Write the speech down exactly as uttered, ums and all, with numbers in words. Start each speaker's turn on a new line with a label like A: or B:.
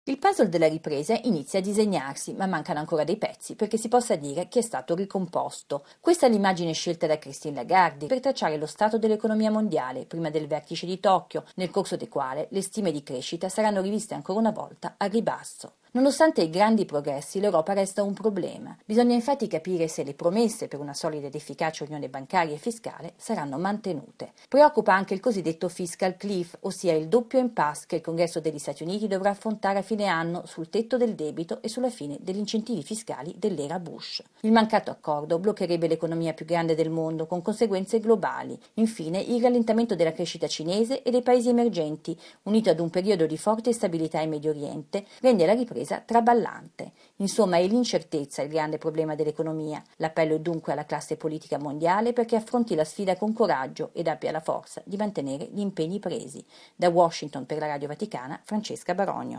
A: Il puzzle della ripresa inizia a disegnarsi, ma mancano ancora dei pezzi perché si possa dire che è stato ricomposto. Questa è l'immagine scelta da Christine Lagarde per tracciare lo stato dell'economia mondiale prima del vertice di Tokyo, nel corso del quale le stime di crescita saranno riviste ancora una volta a ribasso. Nonostante i grandi progressi, l'Europa resta un problema. Bisogna infatti capire se le promesse per una solida ed efficace unione bancaria e fiscale saranno mantenute. Preoccupa anche il cosiddetto fiscal cliff, ossia il doppio impasse che il Congresso degli Stati Uniti dovrà affrontare a fine anno sul tetto del debito e sulla fine degli incentivi fiscali dell'era Bush. Il mancato accordo bloccherebbe l'economia più grande del mondo, con conseguenze globali. Infine, il rallentamento della crescita cinese e dei paesi emergenti, unito ad un periodo di forte instabilità in Medio Oriente, rende la ripresa traballante. Insomma, è l'incertezza il grande problema dell'economia. L'appello è dunque alla classe politica mondiale perché affronti la sfida con coraggio ed abbia la forza di mantenere gli impegni presi. Da Washington per la Radio Vaticana, Francesca Baronio.